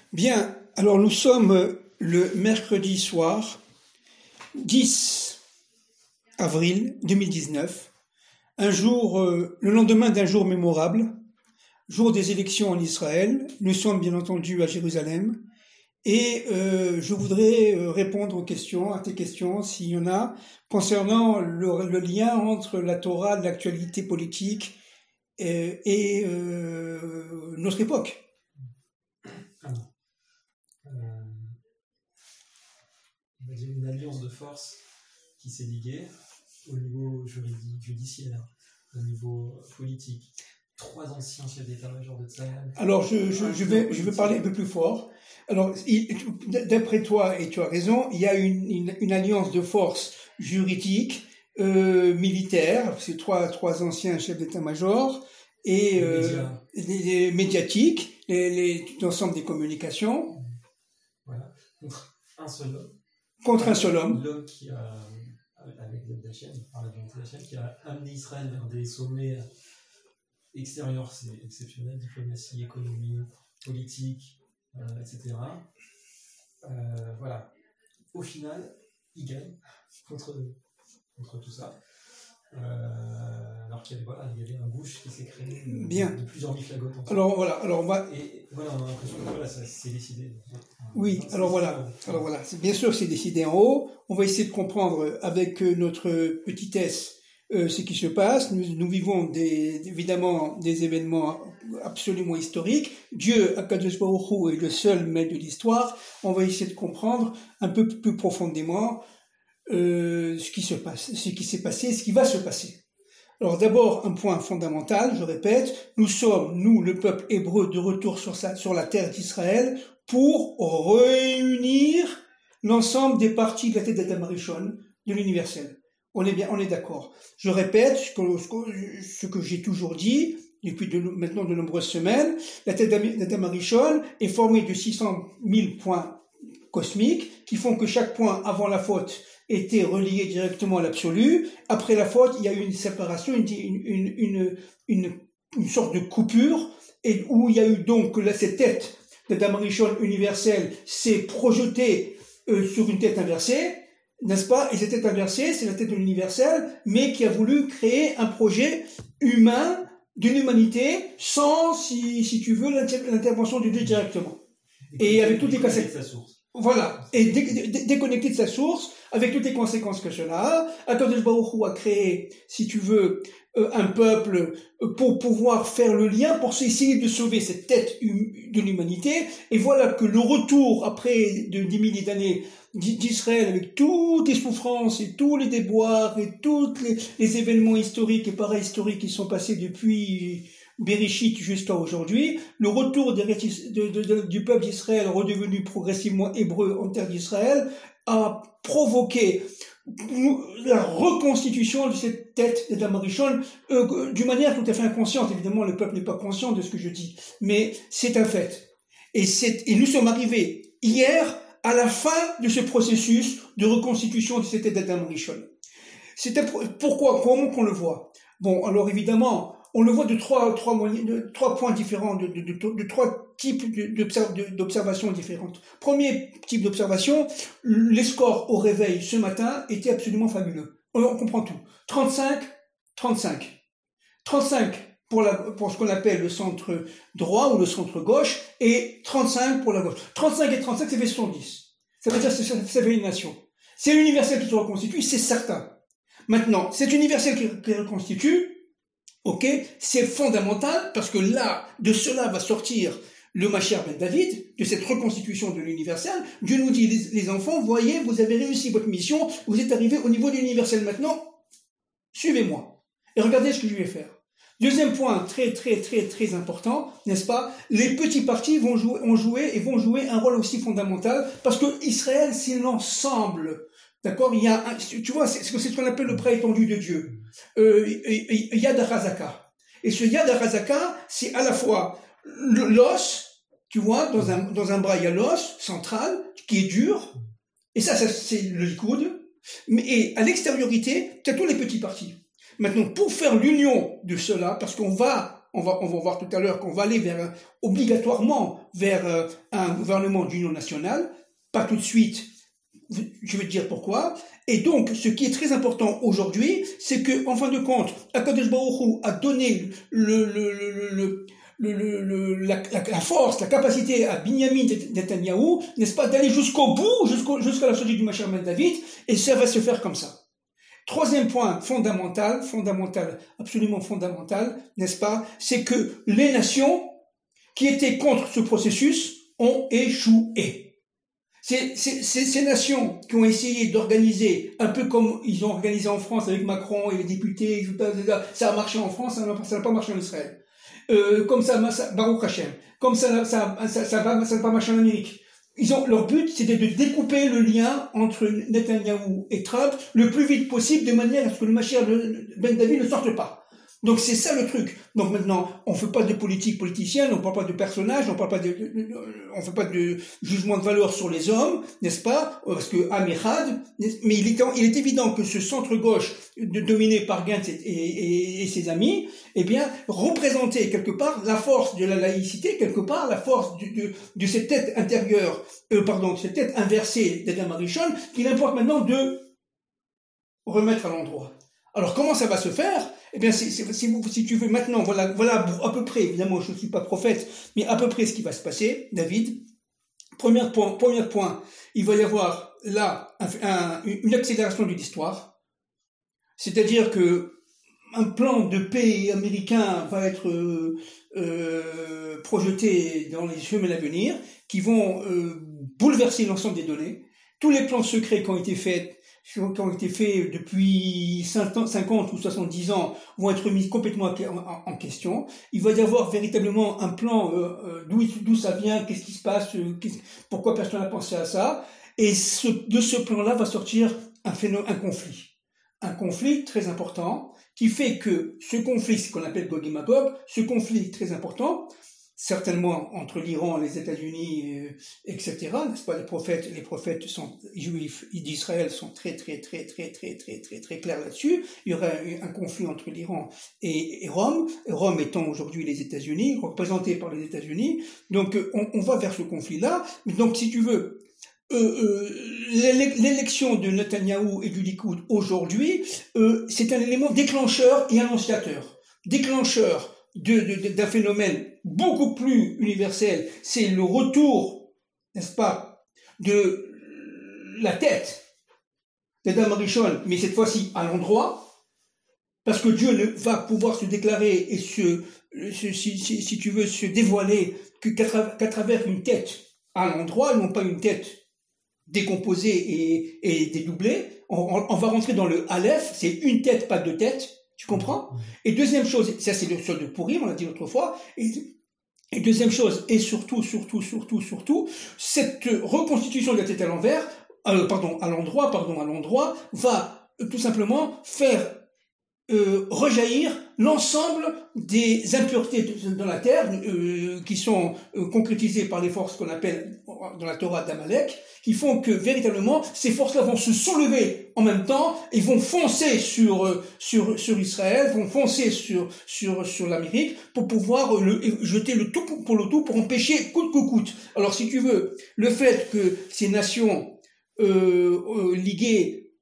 Bien, alors nous sommes le mercredi soir, 10 avril 2019, un jour, le lendemain d'un jour mémorable, jour des élections en Israël. Nous sommes bien entendu à Jérusalem et je voudrais répondre aux questions, à tes questions, s'il y en a, concernant le lien entre la Torah, l'actualité politique et notre époque. On va dire une alliance de force qui s'est liguée au niveau juridique, judiciaire, au niveau politique. 3 anciens chefs d'état-major de Tsahal. Alors, je vais parler un peu plus fort. Alors, d'après toi, et tu as raison, il y a une alliance de force juridique, militaire, c'est trois anciens chefs d'état-major, et les médiatiques, l'ensemble des communications. Voilà, contre un seul homme. Contre un seul homme. L'homme qui a, avec l'aide d'Hachem, par la volonté d'Hachem, qui a amené Israël vers des sommets extérieurs, c'est exceptionnel, diplomatie, économie, politique, etc. Voilà. Au final, il gagne contre tout ça. Alors qu'il y avait un gouche qui s'est créé de plusieurs miflagotes. Alors on va. Et voilà, on a l'impression que ça c'est décidé. Oui, alors voilà, bien sûr c'est décidé en haut. On va essayer de comprendre avec notre petitesse ce qui se passe. Nous vivons évidemment des événements absolument historiques. Dieu, Akadosh Baruch Hu, est le seul maître de l'histoire. On va essayer de comprendre un peu plus profondément ce qui se passe, ce qui s'est passé, ce qui va se passer. Alors d'abord, un point fondamental, je répète, nous sommes, le peuple hébreu, de retour sur la terre d'Israël pour réunir l'ensemble des parties de la tête d'Adam Rishon de l'universel. On est d'accord. Je répète ce que j'ai toujours dit depuis maintenant de nombreuses semaines. La tête d'Adam Rishon est formée de 600 000 points cosmiques qui font que chaque point avant la faute était relié directement à l'absolu. Après la faute, il y a eu une séparation, une sorte de coupure, et où il y a eu donc cette tête d'Adam Rishon universelle s'est projetée sur une tête inversée, n'est-ce pas? Et cette tête inversée, c'est la tête de l'universel, mais qui a voulu créer un projet humain d'une humanité sans, si tu veux, l'intervention de Dieu directement. Et avec toutes les conséquences. Voilà, et déconnecté de sa source, avec toutes les conséquences que cela a. Akadosh Baruch Hu a créé, si tu veux, un peuple pour pouvoir faire le lien, pour essayer de sauver cette tête de l'humanité. Et voilà que le retour, après de 10 milliers d'années d'Israël, avec toutes les souffrances et tous les déboires et tous les événements historiques et parahistoriques qui sont passés depuis Bereshit jusqu'à aujourd'hui, le retour du peuple d'Israël redevenu progressivement hébreu en terre d'Israël a provoqué la reconstitution de cette tête d'Adam Rishon d'une manière tout à fait inconsciente. Évidemment, le peuple n'est pas conscient de ce que je dis, mais c'est un fait. Et nous sommes arrivés hier à la fin de ce processus de reconstitution de cette tête d'Adam Rishon. Comment qu'on le voit? Bon, alors évidemment, on le voit de trois points différents, de trois types d'observations différentes. Premier type d'observation, les scores au réveil ce matin étaient absolument fabuleux. On comprend tout. 35 pour ce qu'on appelle le centre droit ou le centre gauche, et 35 pour la gauche. 35 et 35, ça fait 70. Ça veut dire que ça fait une nation. C'est l'universel qui se reconstitue, c'est certain. Maintenant, cet universel qui reconstitue, ok, c'est fondamental parce que là, de cela va sortir le Mashiach ben David, de cette reconstitution de l'universel. Dieu nous dit, les enfants, voyez, vous avez réussi votre mission, vous êtes arrivés au niveau de l'universel maintenant, suivez-moi. Et regardez ce que je vais faire. Deuxième point très important, n'est-ce pas? Les petits partis vont jouer un rôle aussi fondamental parce que Israël, c'est l'ensemble. D'accord? Il y a tu vois, c'est ce qu'on appelle le bras étendu de Dieu. Yad HaChazaka. Et ce Yad HaChazaka, c'est à la fois l'os, tu vois, dans un bras, il y a l'os central, qui est dur. Et ça c'est le coude. Et à l'extériorité, tu as tous les petits partis. Maintenant, pour faire l'union de cela, parce qu'on va on va voir tout à l'heure qu'on va aller obligatoirement vers un gouvernement d'union nationale, pas tout de suite, je vais te dire pourquoi. Et donc, ce qui est très important aujourd'hui, c'est que, en fin de compte, Akadosh Baruch Hu a donné la force, la capacité à Binyamin Netanyahou, n'est-ce pas, d'aller jusqu'au bout, jusqu'à la sortie du Mashiach Ben David, et ça va se faire comme ça. Troisième point fondamental, absolument fondamental, n'est-ce pas, c'est que les nations qui étaient contre ce processus ont échoué. Ces nations qui ont essayé d'organiser, un peu comme ils ont organisé en France avec Macron et les députés, ça a marché en France, ça n'a pas marché en Israël. Comme ça, Baruch Hashem, comme ça n'a pas marché en Amérique. Leur but, c'était de découper le lien entre Netanyahou et Trump le plus vite possible, de manière à ce que le Mashiach Ben David ne sorte pas. Donc c'est ça le truc. Donc maintenant, on fait pas de politique politicienne, on parle pas de personnages, on fait pas de jugement de valeur sur les hommes, n'est-ce pas? Parce que Amihad, mais il est évident que ce centre gauche dominé par Gantz et ses amis, eh bien, représentait quelque part la force de la laïcité, quelque part la force de cette tête intérieure, de cette tête inversée d'Adam Arishon, qu'il importe maintenant de remettre à l'endroit. Alors comment ça va se faire? Eh bien, si tu veux maintenant, voilà à peu près, évidemment, je ne suis pas prophète, mais à peu près ce qui va se passer, David. Premier point, il va y avoir là une accélération de l'histoire, c'est-à-dire que un plan de paix américain va être projeté dans les semaines à venir, qui vont bouleverser l'ensemble des données. Tous les plans secrets qui ont été faits depuis 50 ou 70 ans vont être mis complètement en question. Il va y avoir véritablement un plan d'où ça vient, qu'est-ce qui se passe, pourquoi personne n'a pensé à ça. Et de ce plan-là va sortir un conflit. Un conflit très important qui fait que ce conflit, ce qu'on appelle Gog et Magog, ce conflit très important, certainement entre l'Iran, les États-Unis, etc. N'est-ce pas? Les prophètes juifs d'Israël sont très clairs là-dessus. Il y aura un conflit entre l'Iran et Rome. Rome étant aujourd'hui les États-Unis, représenté par les États-Unis. Donc, on va vers ce conflit-là. Donc, si tu veux, l'élection de Netanyahou et du Likoud aujourd'hui, c'est un élément déclencheur et annonciateur. Déclencheur d'un phénomène beaucoup plus universel, c'est le retour, n'est-ce pas, de la tête d'Adam Arishon, mais cette fois-ci à l'endroit, parce que Dieu ne va pouvoir se déclarer et si tu veux, se dévoiler qu'à travers une tête à l'endroit, non pas une tête décomposée et dédoublée. On va rentrer dans le Aleph, c'est une tête, pas deux têtes. Tu comprends? Et deuxième chose, ça c'est le sol de Pourim, on l'a dit l'autre fois, et deuxième chose, et surtout, cette reconstitution de la tête à l'envers, à l'endroit, va tout simplement faire rejaillir l'ensemble des impuretés dans la terre qui sont concrétisées par les forces qu'on appelle dans la Torah d'Amalek, qui font que véritablement ces forces-là vont se soulever en même temps et vont foncer sur Israël, vont foncer sur l'Amérique pour pouvoir jeter le tout pour le tout pour empêcher coûte que coûte. Alors si tu veux, le fait que ces nations liguées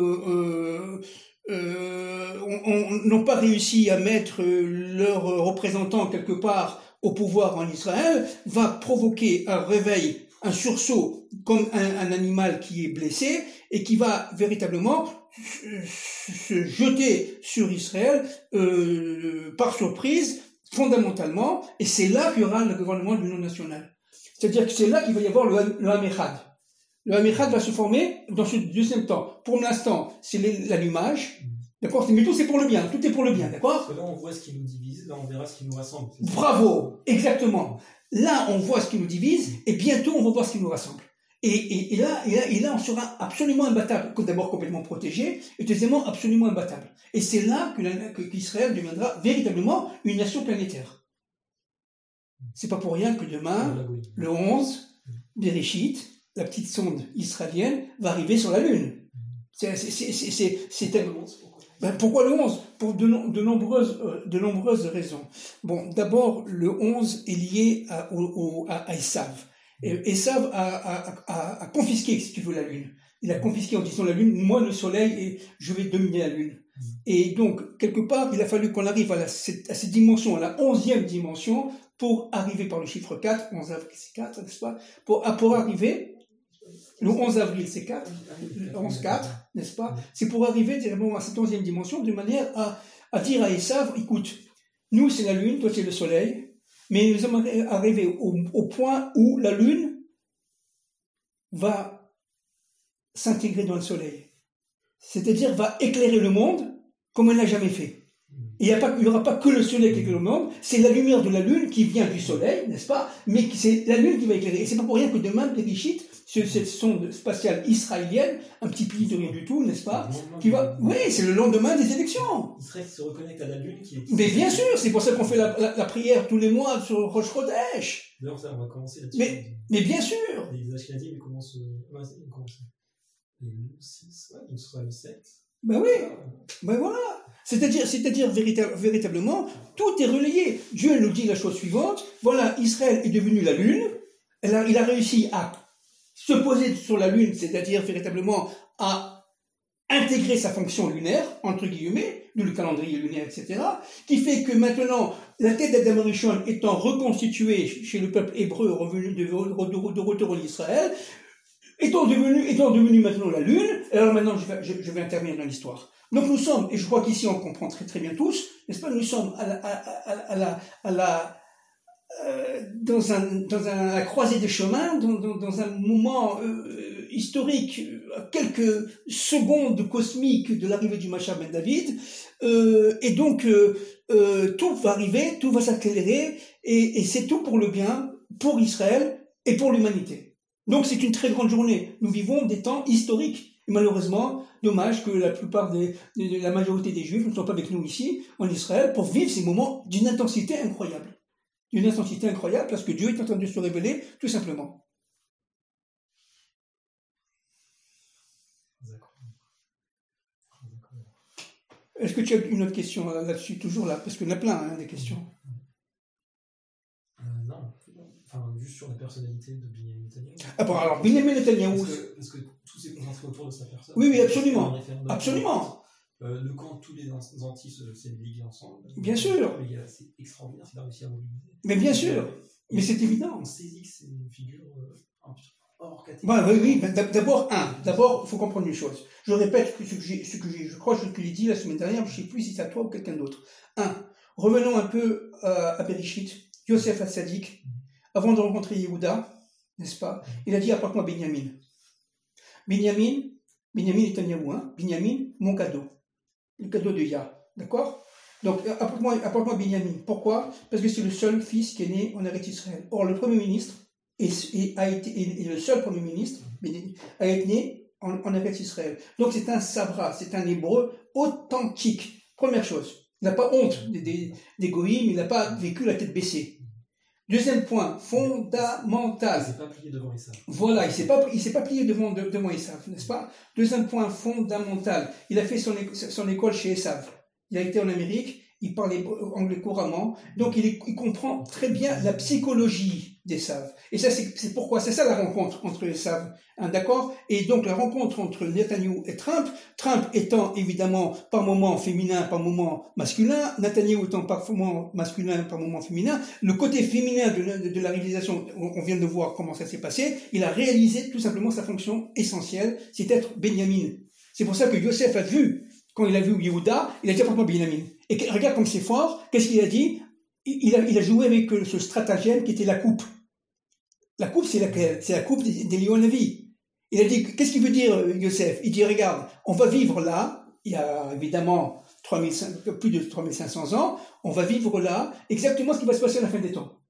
n'ont pas réussi à mettre leurs représentants quelque part au pouvoir en Israël, va provoquer un réveil, un sursaut, comme un animal qui est blessé, et qui va véritablement se jeter sur Israël par surprise, fondamentalement, et c'est là qu'il y aura le gouvernement de l'Union nationale. C'est-à-dire que c'est là qu'il va y avoir le Hamechad. Le Hamechad va se former dans ce deuxième temps. Pour l'instant, c'est l'allumage. D'accord? Mais tout c'est pour le bien. Tout est pour le bien. D'accord? Parce que là, on voit ce qui nous divise. Là, on verra ce qui nous rassemble. Bravo! Exactement. Là, on voit ce qui nous divise et bientôt, on va voir ce qui nous rassemble. Et là, on sera absolument imbattable. D'abord, complètement protégé et deuxièmement, absolument imbattable. Et c'est là qu'Israël deviendra véritablement une nation planétaire. C'est pas pour rien que demain, le 11, Bereshit, la petite sonde israélienne, va arriver sur la Lune. Pourquoi le 11? pour de nombreuses raisons. Bon, d'abord, le 11 est lié à Esav. Esav a confisqué, si tu veux, la lune. Il a confisqué en disant la lune, moi le soleil, et je vais dominer la lune. Et donc, quelque part, il a fallu qu'on arrive à cette dimension, à la 11e dimension, pour arriver par le chiffre 4, 11 avril c'est 4, n'est-ce pas? Pour arriver, le 11 avril c'est 4, le 11-4, n'est-ce pas? C'est pour arriver directement à cette 11e dimension, de manière à dire à Esav, écoute, nous c'est la lune, toi c'est le soleil, mais nous sommes arrivés au point où la lune va s'intégrer dans le soleil. C'est-à-dire va éclairer le monde comme elle n'a jamais fait. Il n'y aura pas que le soleil qui éclaire le monde, c'est la lumière de la lune qui vient du soleil, n'est-ce pas? Mais c'est la lune qui va éclairer. Et c'est pas pour rien que demain, Bereshit, cette sonde spatiale israélienne, un petit pays de rien du tout, n'est-ce pas? Qui va... Oui, c'est le lendemain des élections. Israël se reconnecte à la lune qui est... Mais bien sûr, c'est pour ça qu'on fait la prière tous les mois sur Rosh Chodesh. D'ailleurs, ça, on va commencer là-dessus. Mais bien sûr. Les Ashkenazim, ils commencent... Ouais, ils commencent... Le 6, ouais, donc ce sera le 7. Ben oui, ben voilà. C'est-à-dire véritablement, tout est relayé. Dieu nous dit la chose suivante, voilà, Israël est devenu la lune, il a réussi à se poser sur la lune, c'est-à-dire véritablement à intégrer sa fonction lunaire, entre guillemets, d'où le calendrier lunaire, etc., qui fait que maintenant, la tête d'Adam Rishon étant reconstituée chez le peuple hébreu revenu de retour en Israël, étant devenu maintenant la lune, alors maintenant je vais intervenir dans l'histoire. Donc nous sommes, et je crois qu'ici on comprend très très bien tous, n'est-ce pas, nous sommes dans la croisée des chemins, dans un moment historique, à quelques secondes cosmiques de l'arrivée du Mashiach ben David, et donc tout va arriver, tout va s'accélérer, et c'est tout pour le bien, pour Israël et pour l'humanité. Donc c'est une très grande journée. Nous vivons des temps historiques. Et malheureusement, dommage que la majorité des Juifs ne soient pas avec nous ici, en Israël, pour vivre ces moments d'une intensité incroyable. D'une intensité incroyable, parce que Dieu est en train de se révéler, tout simplement. Est-ce que tu as une autre question là-dessus, toujours là? Parce qu'il y en a plein, des questions. Non. Enfin, juste sur la personnalité de Benjamin Netanyahou. Ah bon, alors Benjamin Netanyahou... Est-ce que tout s'est concentré autour de sa personne? Oui, absolument. Absolument. Le camp, tous les antis s'est ligué ensemble. Bien sûr. C'est extraordinaire, c'est réussi à mobiliser. Mais bien sûr. Mais c'est évident. On saisit que c'est une figure hors catégorie. Oui. D'abord, il faut comprendre une chose. Je répète je crois que je l'ai dit la semaine dernière, je ne sais plus si c'est à toi ou quelqu'un d'autre. Revenons un peu à Bereshit, Yosef Hatzadik. Avant de rencontrer Yehuda, n'est-ce pas, il a dit apporte-moi Binyamin. Binyamin Netanyahou, Binyamin, mon cadeau. Le cadeau de Yah. D'accord? Donc apporte-moi Binyamin. Pourquoi? Parce que c'est le seul fils qui est né en Eretz Israël. Or, le premier ministre est le seul premier ministre a été né en Eretz Israël. Donc c'est un sabra, c'est un hébreu authentique. Première chose. Il n'a pas honte des goïms, il n'a pas vécu la tête baissée. Deuxième point, fondamental. Il ne s'est pas plié devant Esav. Voilà, il s'est pas plié devant Esav, n'est-ce pas? Deuxième point fondamental, il a fait son école chez Esav. Il a été en Amérique, il parle anglais couramment, donc il comprend très bien la psychologie d'Esav. Et ça, c'est pourquoi, c'est ça la rencontre entre Esav, d'accord? Et donc la rencontre entre Netanyahou et Trump étant évidemment par moment féminin, par moment masculin, Netanyahou étant par moment masculin, par moment féminin, le côté féminin de la réalisation, on vient de voir comment ça s'est passé, il a réalisé tout simplement sa fonction essentielle, c'est d'être Benjamin. C'est pour ça que Yosef a vu, quand il a vu Yehuda, il a dit apporte-moi Benjamin. Et regarde comme c'est fort, qu'est-ce qu'il a dit? Il a joué avec ce stratagème qui était la coupe. La coupe, c'est laquelle? C'est la coupe d'Eliyahu Hanavi. Il a dit, qu'est-ce qu'il veut dire, Yosef? Il dit, regarde, on va vivre là, il y a évidemment plus de 3500 ans, on va vivre là, exactement ce qui va se passer à la fin des temps.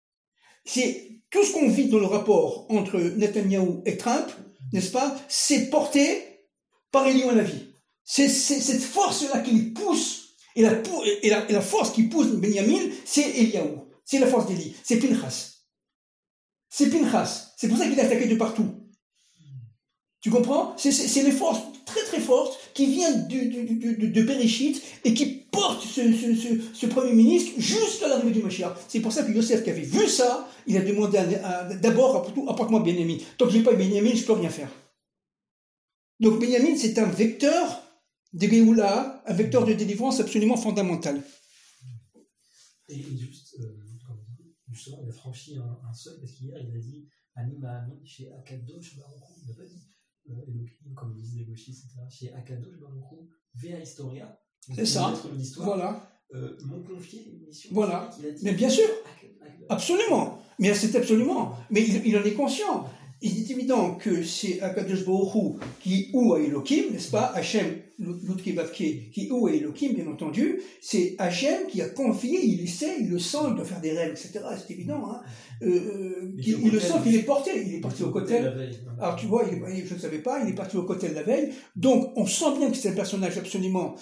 C'est tout ce qu'on vit dans le rapport entre Netanyahou et Trump, n'est-ce pas? C'est porté par Eliyahu Hanavi. C'est cette force-là qui le pousse, et la force qui pousse Benjamin, c'est Eliyahu. C'est la force d'Élie. C'est Pinchas. C'est Pinchas. C'est pour ça qu'il est attaqué de partout. Tu comprends? C'est les forces très très fortes qui viennent de Bereshit et qui portent ce Premier ministre jusqu'à l'arrivée du Mashiach. C'est pour ça que Yosef, qui avait vu ça, il a demandé d'abord, apporte-moi Benjamin. Tant que je n'ai pas Benjamin, je ne peux rien faire. Donc Benjamin, c'est un vecteur de Géoula, un vecteur de délivrance absolument fondamental. Et justement, il a franchi un seuil, parce qu'hier, il a dit Anima Ami chez Akadosh Baruch Hu. Il n'a pas dit Elohim, comme disent les gauchistes, etc. Chez Akadosh Baruch Hu, Vea Historia. C'est ça. Voilà. M'ont confié une mission. Voilà. Mais bien sûr. Absolument. Mais c'est absolument. Mais il en est conscient. Il est évident que c'est Akadosh Baruch Hu qui ou à Elohim, n'est-ce pas? Hachem, l'autre qui ou à Elohim, bien entendu. C'est Hachem qui a confié, il le sait, il le sent, il doit faire des règles, etc. C'est évident. Hein. Il le sent qu'il est porté. Il est parti au Kotel. Alors tu vois, je ne savais pas, il est parti au Kotel la veille. Donc on sent bien que c'est un personnage absolument,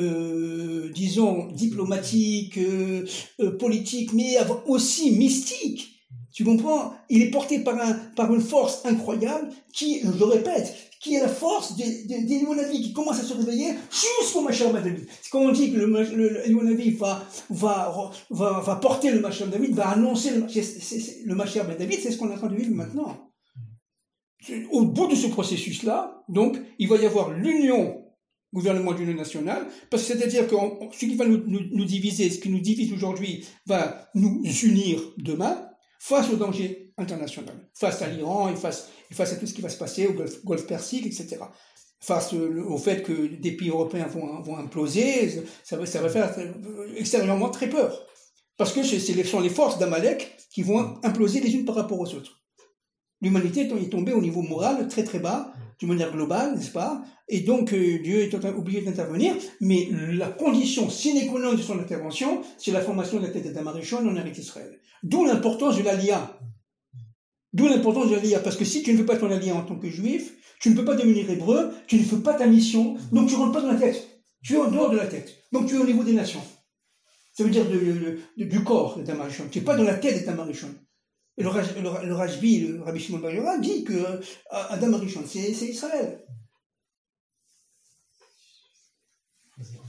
disons, diplomatique, politique, mais aussi mystique. Tu comprends? Il est porté par une force incroyable qui, je le répète, qui est la force des Monavis qui commence à se réveiller jusqu'au Mashiach ben David. C'est comme on dit que le Monavi va porter le Mashiach ben David, va annoncer le Mashiach ben David, c'est ce qu'on est en train de vivre maintenant. Au bout de ce processus-là, donc, il va y avoir l'union gouvernement d'union nationale, parce que c'est-à-dire que ce qui va nous diviser, ce qui nous divise aujourd'hui, va nous unir demain, face au danger international, face à l'Iran et face à tout ce qui va se passer au Golfe Persique, etc. Face au fait que des pays européens vont imploser, ça va faire extérieurement très peur. Parce que ce sont les forces d'Amalek qui vont imploser les unes par rapport aux autres. L'humanité est tombée au niveau moral très très bas, d'une manière globale, n'est-ce pas? Et donc Dieu est obligé d'intervenir, mais la condition sine qua non de son intervention, c'est la formation de la tête d'Adam Arishon en Eretz Israël. D'où l'importance de l'Aliyah. Parce que si tu ne veux pas ton Aliyah en tant que juif, tu ne peux pas devenir hébreu, tu ne fais pas ta mission, donc tu ne rentres pas dans la tête. Tu es en dehors de la tête. Donc tu es au niveau des nations. Ça veut dire du corps d'Adam Arishon. Tu n'es pas dans la tête d'Adam Arishon. Et le Rajbi, le Rabbi Shimon Bar Yochai, dit que Adam Arishon, c'est Israël.